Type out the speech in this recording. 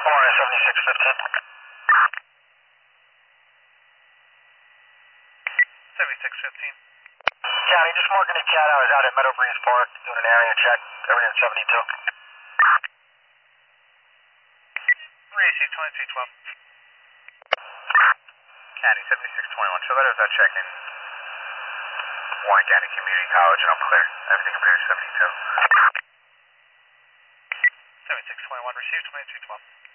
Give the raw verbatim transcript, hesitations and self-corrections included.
Four seventy-six fifteen. seventy-six fifteen. County, just marking the cat. I was out at Meadow Breeze Park doing an area check. Everything seventy-two. three A C twenty-two twelve. County seventy-six twenty-one. Show letters out checking Warren County Community College and I'm clear. Everything appears seventy-two. seventy-six twenty-one received twenty-two twelve.